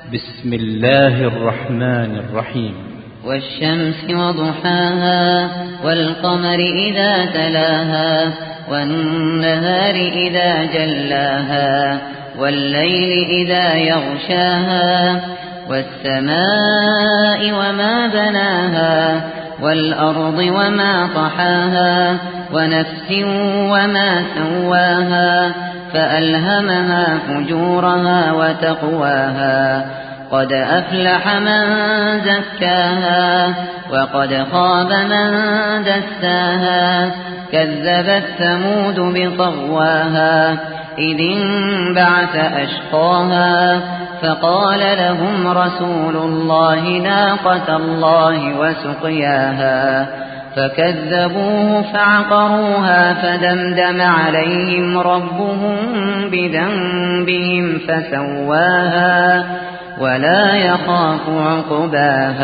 بسم الله الرحمن الرحيم. والشمس وضحاها والقمر إذا تلاها والنهار إذا جلاها والليل إذا يغشاها والسماء وما بناها والأرض وما طحاها ونفس وما سواها فألهمها فجورها وتقواها قد أفلح من زكاها وقد خاب من دساها كذبت ثمود بطغواها إذ انبعث أشقاها فقال لهم رسول الله ناقة الله وسقياها فكذبوه فعقروها فدمدم عليهم ربهم بذنبهم فسواها ولا يخاف عقباها.